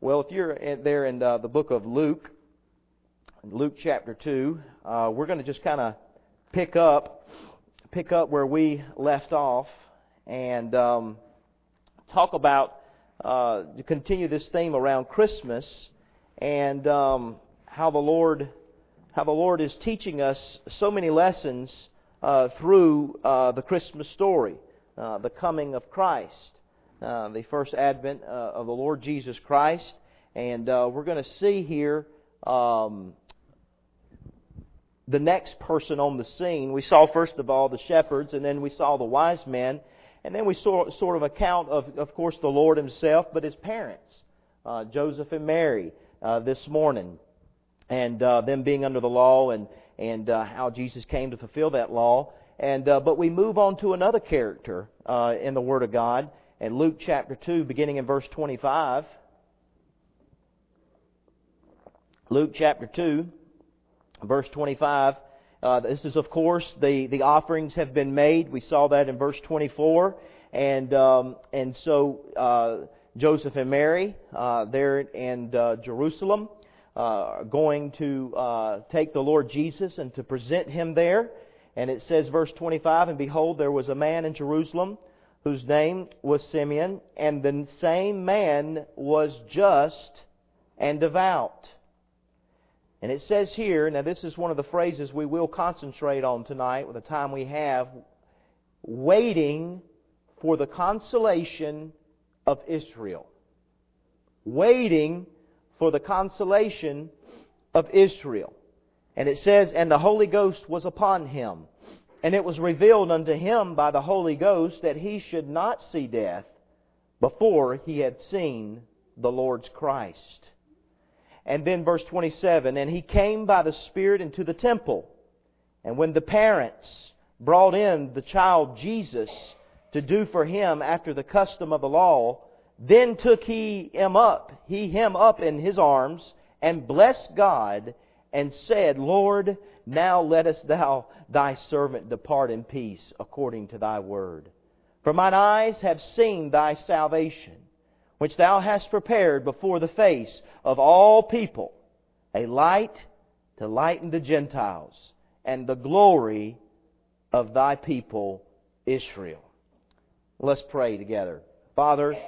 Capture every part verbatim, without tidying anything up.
Well, if you're in- there in uh, the book of Luke, Luke chapter two, uh, we're going to just kind of pick up, pick up where we left off, and um, talk about uh, to continue this theme around Christmas and um, how the Lord, how the Lord is teaching us so many lessons uh, through uh, the Christmas story, uh, the coming of Christ. Uh, the first advent uh, of the Lord Jesus Christ. And uh, we're going to see here um, the next person on the scene. We saw first of all the shepherds, and then we saw the wise men, and then we saw sort of account of, of course, the Lord Himself, but His parents, uh, Joseph and Mary, uh, this morning, and uh, them being under the law, and and uh, how Jesus came to fulfill that law. And uh, but we move on to another character uh, in the Word of God. In Luke chapter two, beginning in verse twenty-five. Luke chapter two, verse twenty-five. Uh, this is, of course, the, the offerings have been made. We saw that in verse twenty-four. And um, and so uh, Joseph and Mary, uh, there in uh, Jerusalem, uh, are going to uh, take the Lord Jesus and to present Him there. And it says, verse twenty-five, "And behold, there was a man in Jerusalem, whose name was Simeon, and the same man was just and devout." And it says here, now this is one of the phrases we will concentrate on tonight with the time we have, waiting for the consolation of Israel. Waiting for the consolation of Israel. And it says, "And the Holy Ghost was upon him. And it was revealed unto him by the Holy Ghost that he should not see death before he had seen the Lord's Christ." And then verse twenty-seven, "And he came by the Spirit into the temple. And when the parents brought in the child Jesus to do for him after the custom of the law, then took he him up, he him up in his arms, and blessed God, and said, Lord, now lettest thou thy servant depart in peace according to thy word. For mine eyes have seen thy salvation, which thou hast prepared before the face of all people, a light to lighten the Gentiles, and the glory of thy people Israel." Let's pray together. Father,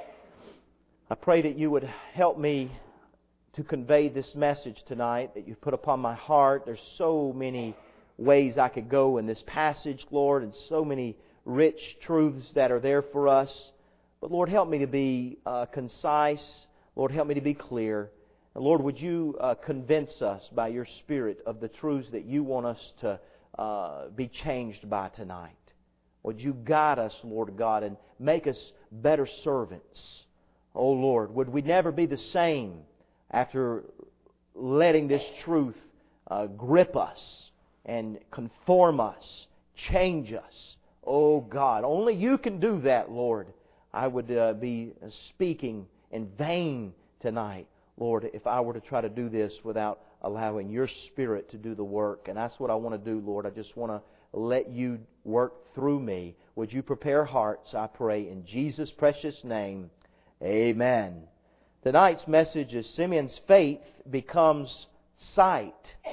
I pray that you would help me to convey this message tonight that you've put upon my heart. There's so many ways I could go in this passage, Lord, and so many rich truths that are there for us. But Lord, help me to be uh, concise. Lord, help me to be clear. And Lord, would you uh, convince us by your Spirit of the truths that you want us to uh, be changed by tonight. Would you guide us, Lord God, and make us better servants. Oh Lord, would we never be the same after letting this truth uh, grip us and conform us, change us. Oh God, only you can do that, Lord. I would uh, be speaking in vain tonight, Lord, if I were to try to do this without allowing your Spirit to do the work. And that's what I want to do, Lord. I just want to let you work through me. Would you prepare hearts, I pray, in Jesus' precious name. Amen. Tonight's message is Simeon's faith becomes sight.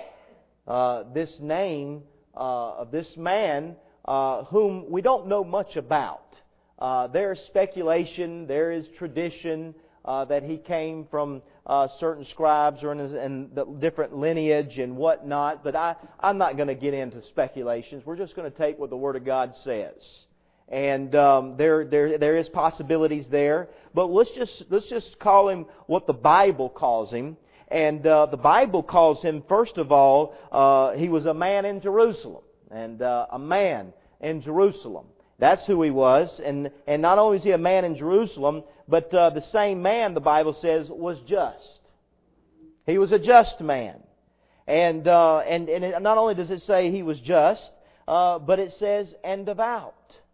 Uh, this name uh, of this man uh, whom we don't know much about. Uh, there is speculation, there is tradition uh, that he came from uh, certain scribes or in, his, in the different lineage and whatnot, but I, I'm not going to get into speculations. We're just going to take what the Word of God says. And um, there, there, there is possibilities there, but let's just let's just call him what the Bible calls him. And uh, the Bible calls him, first of all, uh, he was a man in Jerusalem, and uh, a man in Jerusalem. That's who he was, and and not only is he a man in Jerusalem, but uh, the same man, the Bible says, was just. He was a just man, and uh, and and it, not only does it say he was just, uh, but it says and devout.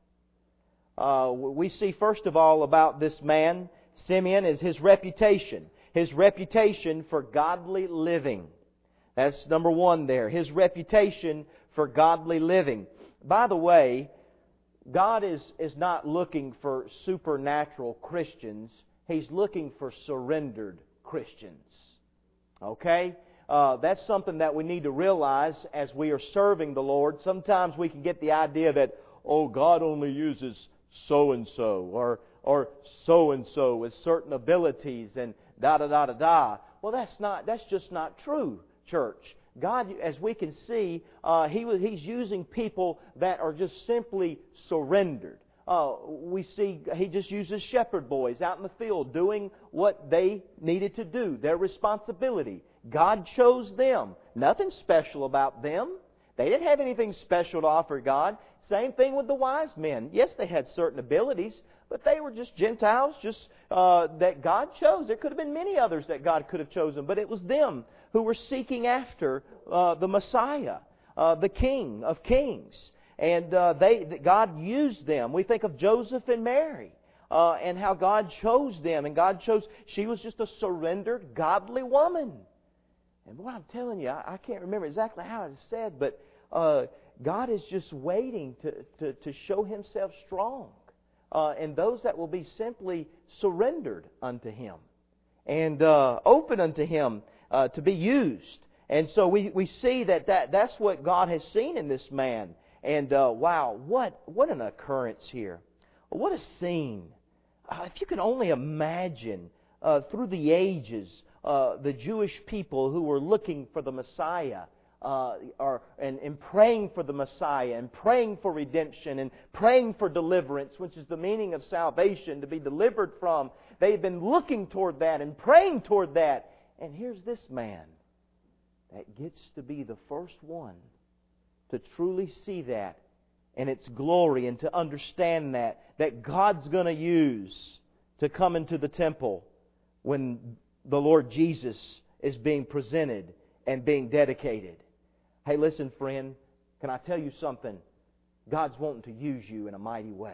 Uh, we see first of all about this man, Simeon, is his reputation. His reputation for godly living. That's number one there. His reputation for godly living. By the way, God is, is not looking for supernatural Christians. He's looking for surrendered Christians. Okay? Uh, that's something that we need to realize as we are serving the Lord. Sometimes we can get the idea that, oh, God only uses so-and-so or or so-and-so with certain abilities and da-da-da-da-da. Well, that's not. That's just not true, church. God, as we can see, uh, he was, He's using people that are just simply surrendered. Uh, we see He just uses shepherd boys out in the field doing what they needed to do, their responsibility. God chose them. Nothing special about them. They didn't have anything special to offer God. Same thing with the wise men. Yes, they had certain abilities, but they were just Gentiles, just uh, that God chose. There could have been many others that God could have chosen, but it was them who were seeking after uh, the Messiah, uh, the King of Kings. And uh, they, God used them. We think of Joseph and Mary uh, and how God chose them. And God chose, she was just a surrendered, godly woman. And boy, I'm telling you, I, I can't remember exactly how it's said, but uh, God is just waiting to, to, to show Himself strong. Uh, and those that will be simply surrendered unto Him and uh, open unto Him uh, to be used. And so we, we see that, that that's what God has seen in this man. And uh, wow, what what an occurrence here. What a scene. Uh, if you can only imagine uh, through the ages, uh, the Jewish people who were looking for the Messiah, Uh, or, and, and praying for the Messiah, and praying for redemption, and praying for deliverance, which is the meaning of salvation, to be delivered from. They've been looking toward that and praying toward that. And here's this man that gets to be the first one to truly see that and its glory, and to understand that, that God's going to use to come into the temple when the Lord Jesus is being presented and being dedicated. Hey, listen, friend, can I tell you something? God's wanting to use you in a mighty way.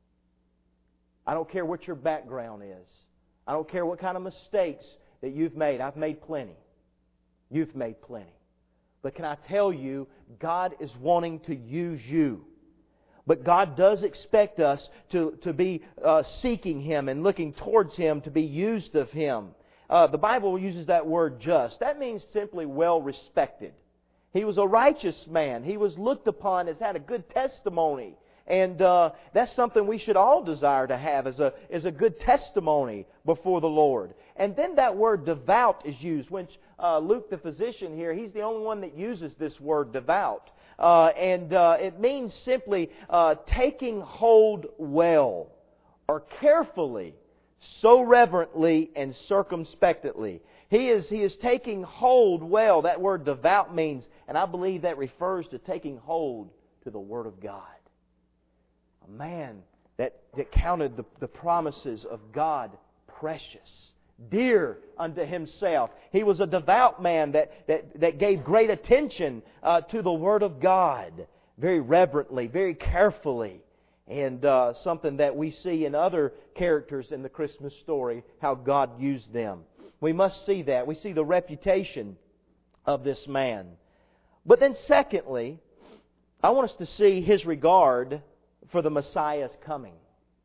I don't care what your background is. I don't care what kind of mistakes that you've made. I've made plenty. You've made plenty. But can I tell you, God is wanting to use you. But God does expect us to, to be uh, seeking Him and looking towards Him to be used of Him. Uh, the Bible uses that word just. That means simply well respected. He was a righteous man. He was looked upon as had a good testimony. And uh, that's something we should all desire to have, as a, as a good testimony before the Lord. And then that word devout is used, which uh, Luke the physician here, he's the only one that uses this word devout. Uh, and uh, it means simply uh, taking hold well, or carefully, so reverently and circumspectly. He is, he is taking hold well. That word devout means, and I believe that refers to taking hold to the Word of God. A man that, that counted the, the promises of God precious, dear unto himself. He was a devout man that, that, that gave great attention uh, to the Word of God, very reverently, very carefully. And uh, something that we see in other characters in the Christmas story, how God used them. We must see that. We see the reputation of this man. But then secondly, I want us to see his regard for the Messiah's coming.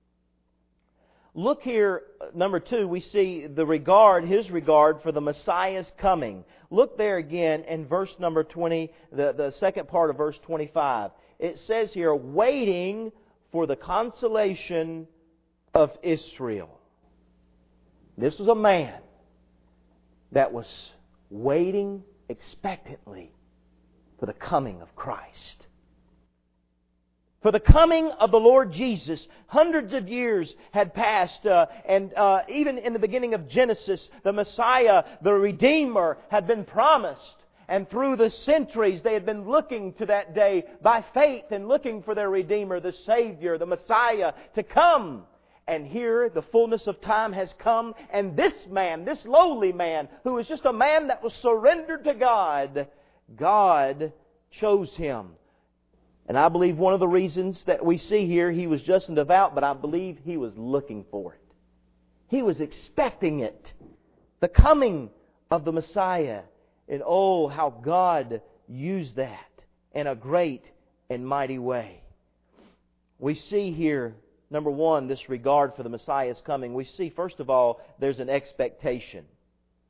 Look here, number two, we see the regard, his regard for the Messiah's coming. Look there again in verse number twenty, the, the second part of verse twenty-five. It says here, waiting for the consolation of Israel. This was a man that was waiting expectantly for the coming of Christ. For the coming of the Lord Jesus. Hundreds of years had passed, uh, and uh, even in the beginning of Genesis, the Messiah, the Redeemer, had been promised. And through the centuries, they had been looking to that day by faith and looking for their Redeemer, the Savior, the Messiah, to come. And here, the fullness of time has come, and this man, this lowly man, who was just a man that was surrendered to God, God chose him. And I believe one of the reasons that we see here, he was just and devout, but I believe he was looking for it. He was expecting it. The coming of the Messiah. And oh, how God used that in a great and mighty way. We see here, number one, this regard for the Messiah's coming. We see, first of all, there's an expectation.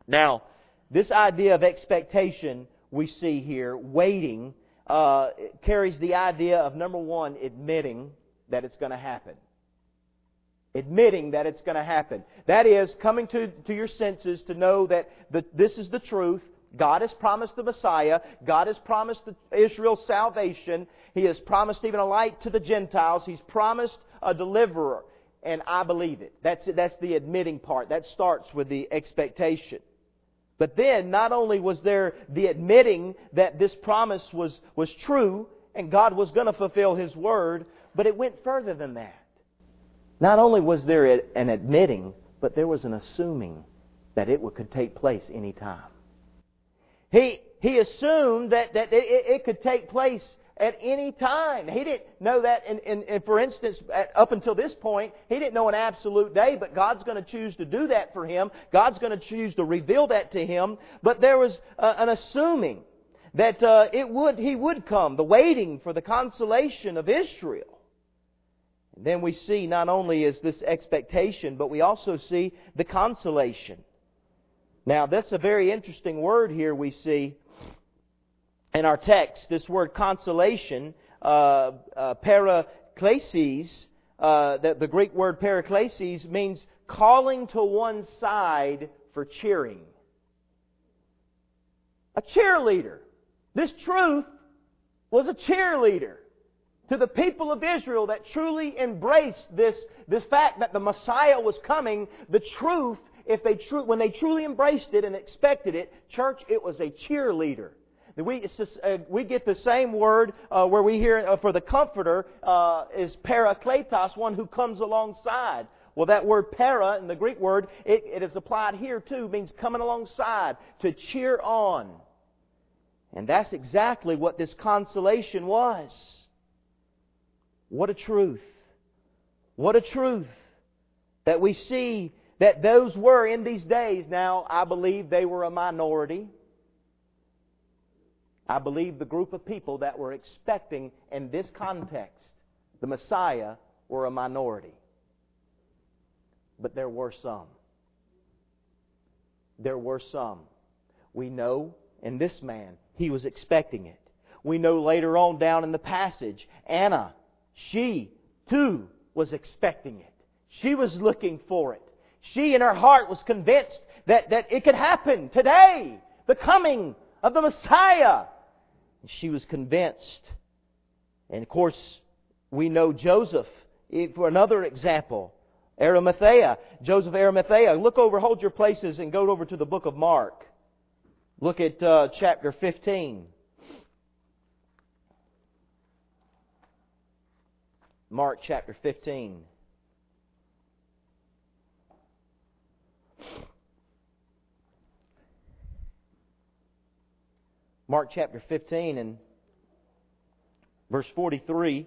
Now, this idea of expectation we see here, waiting, uh, carries the idea of, number one, admitting that it's going to happen. Admitting that it's going to happen. That is, coming to, to your senses to know that the, this is the truth. God has promised the Messiah. God has promised Israel salvation. He has promised even a light to the Gentiles. He's promised a deliverer. And I believe it. That's, that's the admitting part. That starts with the expectation. But then, not only was there the admitting that this promise was, was true and God was going to fulfill His Word, but it went further than that. Not only was there an admitting, but there was an assuming that it could take place any time. He, he assumed that, that it, it could take place at any time. He didn't know that, and, and, and for instance, at, up until this point, he didn't know an absolute day, but God's going to choose to do that for him. God's going to choose to reveal that to him. But there was uh, an assuming that uh, it would He would come, the waiting for the consolation of Israel. And then we see not only is this expectation, but we also see the consolation. Now, that's a very interesting word here we see in our text. This word consolation, uh, uh, paraklesis, uh, the, the Greek word paraklesis means calling to one side for cheering. A cheerleader. This truth was a cheerleader to the people of Israel that truly embraced this, this fact that the Messiah was coming. The truth, if they tru- when they truly embraced it and expected it, church, it was a cheerleader. We, it's just, uh, we get the same word uh, where we hear uh, for the Comforter uh, is parakletos, one who comes alongside. Well, that word para in the Greek word, it, it is applied here too, means coming alongside, to cheer on. And that's exactly what this consolation was. What a truth. What a truth that we see that those were in these days. Now, I believe they were a minority. I believe the group of people that were expecting in this context the Messiah were a minority. But there were some. There were some. We know in this man, he was expecting it. We know later on down in the passage, Anna, she too was expecting it. She was looking for it. She in her heart was convinced that, that it could happen today. The coming of the Messiah. She was convinced. And of course, we know Joseph, for another example. Arimathea. Joseph Arimathea. Look over, hold your places and go over to the book of Mark. Look at uh, chapter fifteen. Mark chapter fifteen. Mark chapter fifteen and verse forty-three.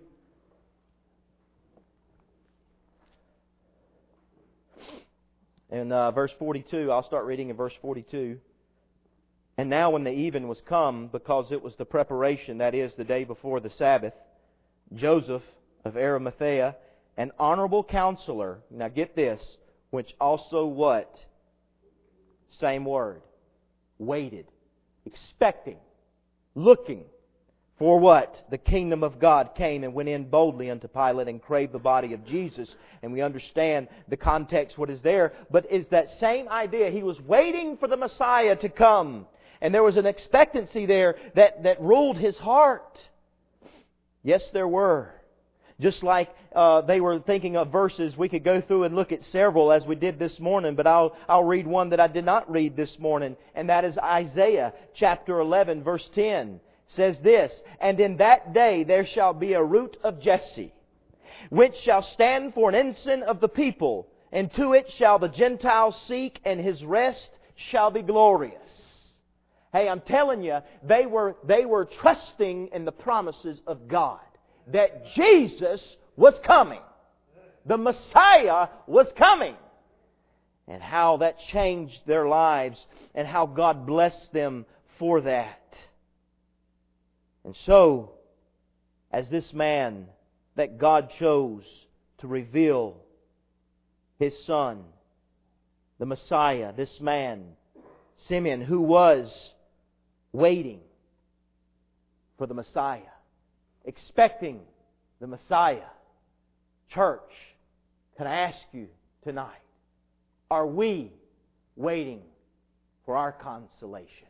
And uh, verse forty-two, I'll start reading in verse forty-two. And now when the even was come, because it was the preparation, that is, the day before the Sabbath, Joseph of Arimathea, an honorable counselor, now get this, which also what? Same word. Waited. Expecting. Looking. For what? The kingdom of God came and went in boldly unto Pilate and craved the body of Jesus. And we understand the context, what is there. But it's that same idea. He was waiting for the Messiah to come. And there was an expectancy there that, that ruled his heart. Yes, there were. Just like uh, they were thinking of verses, we could go through and look at several as we did this morning, but I'll, I'll read one that I did not read this morning, and that is Isaiah chapter eleven, verse ten. It says this, "And in that day there shall be a root of Jesse, which shall stand for an ensign of the people, and to it shall the Gentiles seek, and his rest shall be glorious." Hey, I'm telling you, they were, they were trusting in the promises of God. That Jesus was coming. The Messiah was coming. And how that changed their lives and how God blessed them for that. And so, as this man that God chose to reveal His Son, the Messiah, this man Simeon, who was waiting for the Messiah, expecting the Messiah. Church, can I ask you tonight, are we waiting for our consolation?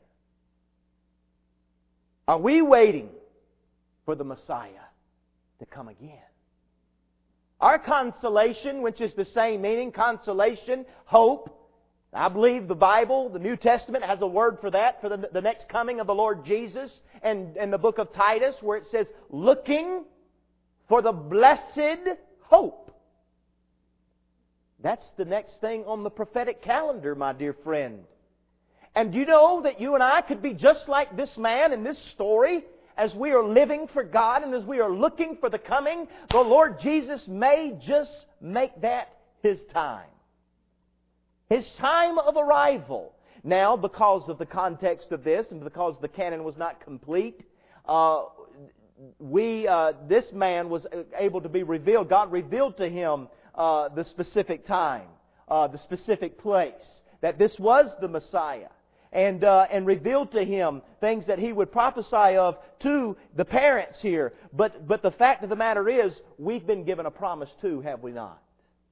Are we waiting for the Messiah to come again? Our consolation, which is the same meaning, consolation, hope. I believe the Bible, the New Testament, has a word for that, for the, the next coming of the Lord Jesus. And in the book of Titus, where it says, looking for the blessed hope. That's the next thing on the prophetic calendar, my dear friend. And do you know that you and I could be just like this man in this story? As we are living for God and as we are looking for the coming, the Lord Jesus may just make that His time. His time of arrival. Now, because of the context of this and because the canon was not complete, uh, we uh, this man was able to be revealed. God revealed to him uh, the specific time, uh, the specific place, that this was the Messiah. And uh, and revealed to him things that he would prophesy of to the parents here. But but the fact of the matter is, we've been given a promise too, have we not?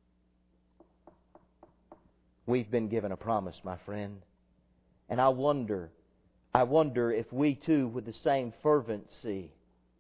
We've been given a promise, my friend. And I wonder, I wonder if we too, with the same fervency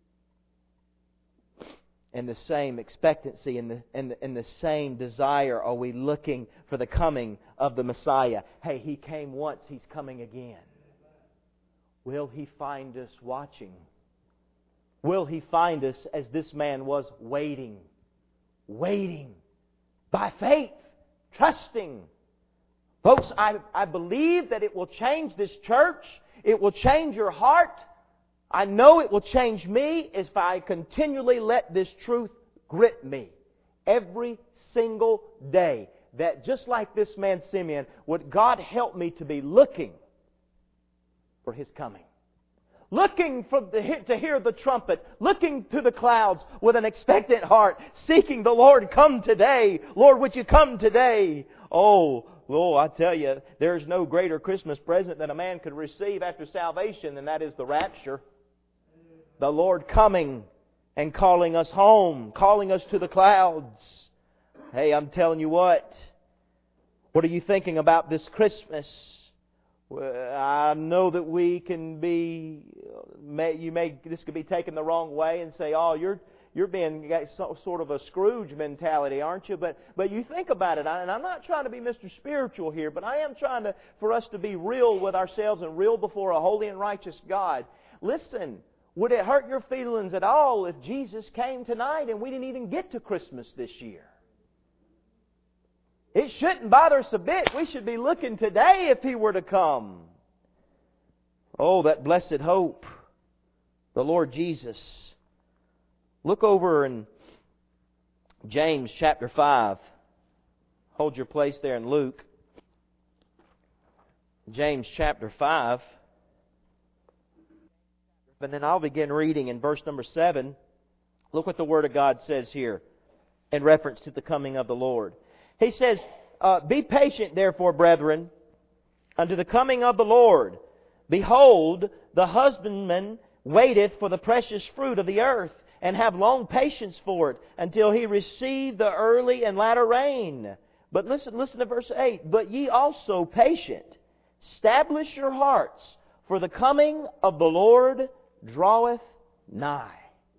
and the same expectancy and the, and, the, and the same desire, are we looking for the coming of the Messiah? Hey, He came once, He's coming again. Will He find us watching? Will He find us as this man was, waiting? Waiting by faith, trusting. Folks, I, I believe that it will change this church. It will change your heart. I know it will change me if I continually let this truth grip me every single day. That just like this man Simeon, would God help me to be looking for His coming. Looking for the, to hear the trumpet. Looking to the clouds with an expectant heart. Seeking the Lord, come today. Lord, would You come today? Oh, Oh, I tell you, there's no greater Christmas present that a man could receive after salvation, and that is the rapture. The Lord coming and calling us home, calling us to the clouds. Hey, I'm telling you what. What are you thinking about this Christmas? Well, I know that we can be, may, you may, this could be taken the wrong way and say, oh, you're You're being sort of a Scrooge mentality, aren't you? But but you think about it, and I'm not trying to be Mister Spiritual here, but I am trying to for us to be real with ourselves and real before a holy and righteous God. Listen, would it hurt your feelings at all if Jesus came tonight and we didn't even get to Christmas this year? It shouldn't bother us a bit. We should be looking today if He were to come. Oh, that blessed hope, the Lord Jesus. Look over in James chapter five. Hold your place there in Luke. James chapter five. And then I'll begin reading in verse number seven. Look what the Word of God says here in reference to the coming of the Lord. He says, uh, Be patient, therefore, brethren, unto the coming of the Lord. Behold, the husbandman waiteth for the precious fruit of the earth, and have long patience for it, until he receive the early and latter rain. But listen, listen to verse eight. But ye also patient, establish your hearts, for the coming of the Lord draweth nigh.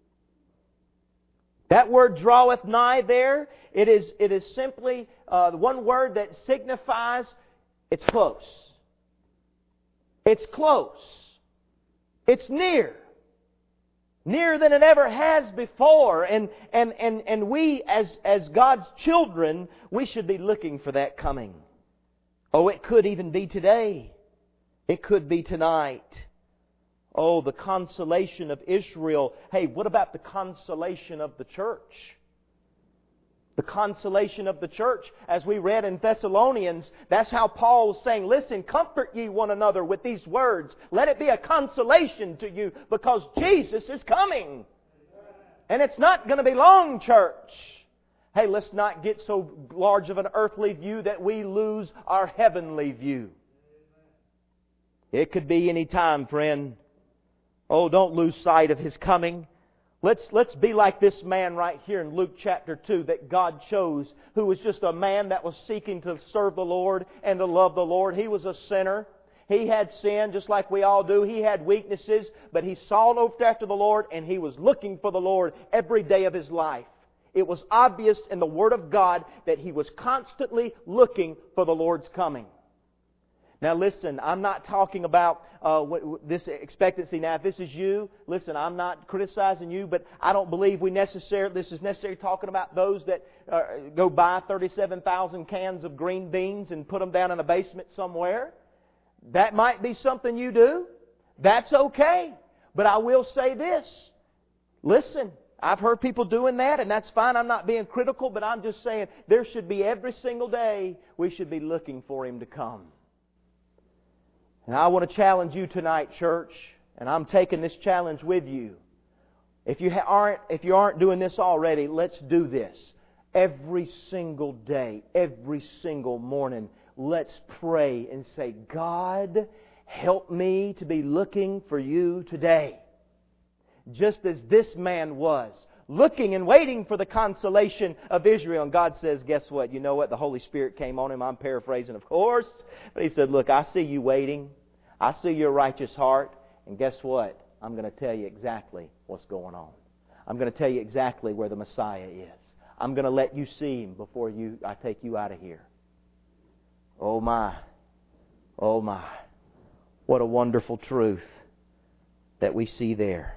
That word draweth nigh there, it is, it is simply uh, one word that signifies it's close. It's close. It's near. Nearer than it ever has before. And, and, and, and we, as, as God's children, we should be looking for that coming. Oh, it could even be today. It could be tonight. Oh, the consolation of Israel. Hey, what about the consolation of the church? The consolation of the church, as we read in Thessalonians, that's how Paul's saying, listen, comfort ye one another with these words. Let it be a consolation to you, because Jesus is coming. And it's not going to be long, church. Hey, let's not get so large of an earthly view that we lose our heavenly view. It could be any time, friend. Oh, don't lose sight of His coming. Let's, let's be like this man right here in Luke chapter two that God chose, who was just a man that was seeking to serve the Lord and to love the Lord. He was a sinner. He had sin just like we all do. He had weaknesses, but he sought after the Lord and he was looking for the Lord every day of his life. It was obvious in the Word of God that he was constantly looking for the Lord's coming. Now listen, I'm not talking about uh, this expectancy. Now if this is you, listen, I'm not criticizing you, but I don't believe we necessarily, this is necessarily talking about those that uh, go buy thirty-seven thousand cans of green beans and put them down in a basement somewhere. That might be something you do. That's okay. But I will say this. Listen, I've heard people doing that, and that's fine. I'm not being critical, but I'm just saying there should be every single day we should be looking for Him to come. And I want to challenge you tonight, church, and I'm taking this challenge with you. If you aren't, if you aren't doing this already, let's do this. Every single day, every single morning, let's pray and say, God, help me to be looking for You today. Just as this man was, looking and waiting for the consolation of Israel. And God says, guess what? You know what? The Holy Spirit came on him. I'm paraphrasing, of course. But He said, look, I see you waiting. I see your righteous heart. And guess what? I'm going to tell you exactly what's going on. I'm going to tell you exactly where the Messiah is. I'm going to let you see Him before you I take you out of here. Oh my. Oh my. What a wonderful truth that we see there.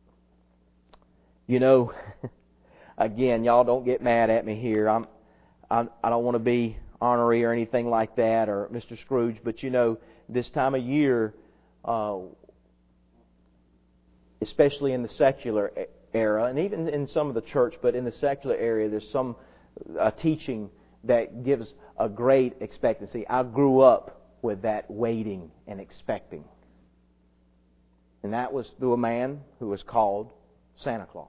You know, again, y'all don't get mad at me here. I'm, I'm I don't want to be ornery or anything like that, or Mister Scrooge, but you know, this time of year, uh, especially in the secular era, and even in some of the church, but in the secular area, there's some uh, teaching that gives a great expectancy. I grew up with that waiting and expecting. And that was through a man who was called Santa Claus.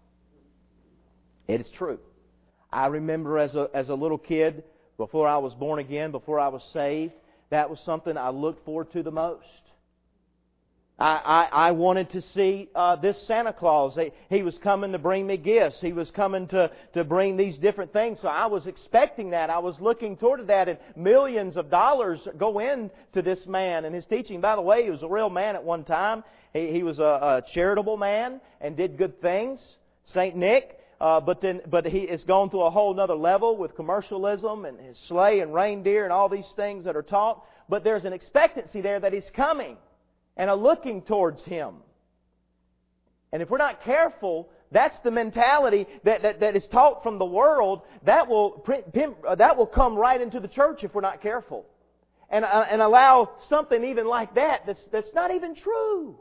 It is true. I remember as a as a little kid, before I was born again, before I was saved, that was something I looked forward to the most. I, I, I wanted to see uh, this Santa Claus. He, he was coming to bring me gifts. He was coming to, to bring these different things. So I was expecting that. I was looking toward that. And millions of dollars go into this man and his teaching. By the way, he was a real man at one time. He, he was a, a charitable man and did good things. Saint Nick. Uh, but then, but he has gone to a whole other level with commercialism and his sleigh and reindeer and all these things that are taught. But there's an expectancy there that He's coming and a looking towards Him. And if we're not careful, that's the mentality that, that, that is taught from the world. That will that will come right into the church if we're not careful, and uh, and allow something even like that that's that's not even true.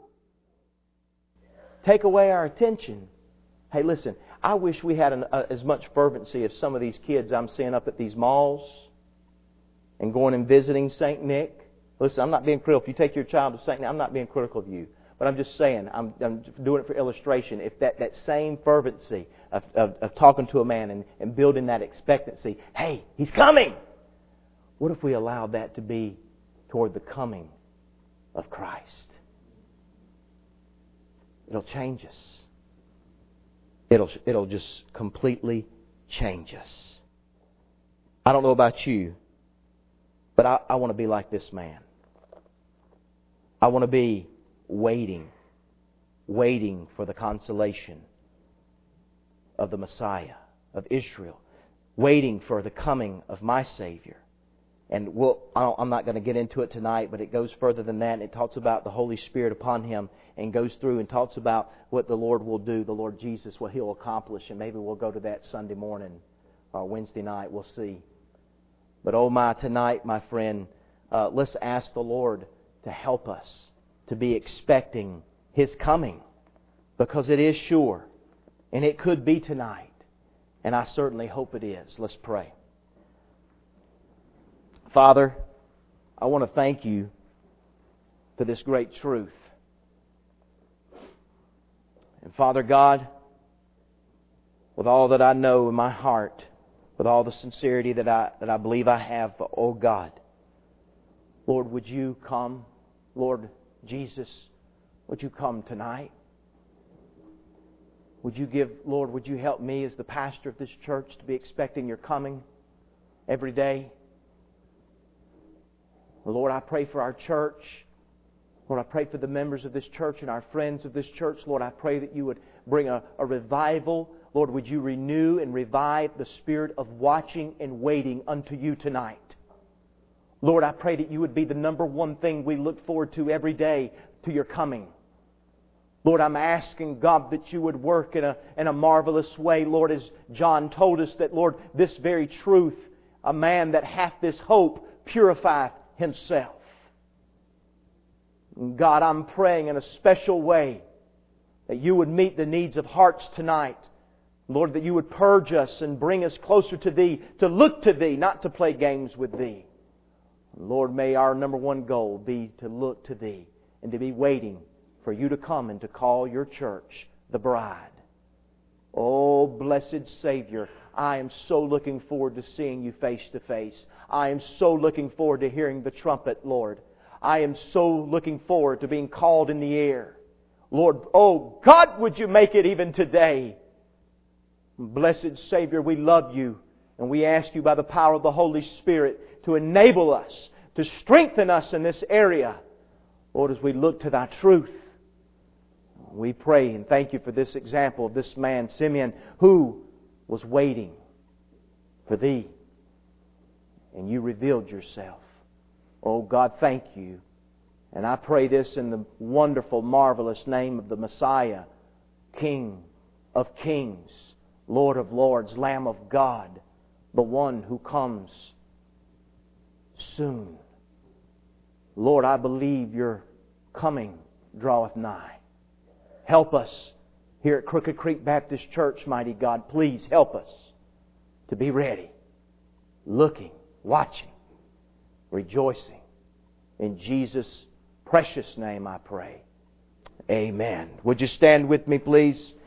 Take away our attention. Hey, listen. I wish we had an, uh, as much fervency as some of these kids I'm seeing up at these malls and going and visiting Saint Nick. Listen, I'm not being critical. If you take your child to Saint Nick, I'm not being critical of you. But I'm just saying, I'm, I'm doing it for illustration. If that, that same fervency of, of, of talking to a man and, and building that expectancy, hey, He's coming! What if we allowed that to be toward the coming of Christ? It'll change us. It'll, it'll just completely change us. I don't know about you, but I, I want to be like this man. I want to be waiting, waiting for the consolation of the Messiah, of Israel, waiting for the coming of my Savior. And we'll, I'm not going to get into it tonight, but it goes further than that. And it talks about the Holy Spirit upon Him and goes through and talks about what the Lord will do, the Lord Jesus, what He'll accomplish. And maybe we'll go to that Sunday morning or Wednesday night. We'll see. But oh my, tonight, my friend, uh, let's ask the Lord to help us to be expecting His coming, because it is sure. And it could be tonight. And I certainly hope it is. Let's pray. Father, I want to thank You for this great truth. And Father God, with all that I know in my heart, with all the sincerity that I that I believe I have, oh God, Lord, would You come Lord Jesus, would you come tonight? Would you give, Lord, would you help me as the pastor of this church to be expecting your coming every day? Lord, I pray for our church. Lord, I pray for the members of this church and our friends of this church. Lord, I pray that you would bring a, a revival. Lord, would you renew and revive the spirit of watching and waiting unto you tonight? Lord, I pray that you would be the number one thing we look forward to every day to your coming. Lord, I'm asking, God, that you would work in a, in a marvelous way. Lord, as John told us that, Lord, this very truth, a man that hath this hope purifieth himself. God, I'm praying in a special way that you would meet the needs of hearts tonight. Lord, that you would purge us and bring us closer to Thee, to look to Thee, not to play games with Thee. Lord, may our number one goal be to look to Thee and to be waiting for you to come and to call your church the bride. Oh, blessed Savior, I am so looking forward to seeing you face to face. I am so looking forward to hearing the trumpet, Lord. I am so looking forward to being called in the air. Lord, oh God, would you make it even today? Blessed Savior, we love you, and we ask you by the power of the Holy Spirit to enable us, to strengthen us in this area, Lord, as we look to Thy truth. We pray and thank you for this example of this man, Simeon, who was waiting for Thee, and you revealed yourself. Oh God, thank you. And I pray this in the wonderful, marvelous name of the Messiah, King of kings, Lord of lords, Lamb of God, the one who comes soon. Lord, I believe your coming draweth nigh. Help us here at Crooked Creek Baptist Church, mighty God. Please help us to be ready, looking, watching, rejoicing. In Jesus' precious name I pray. Amen. Would you stand with me, please?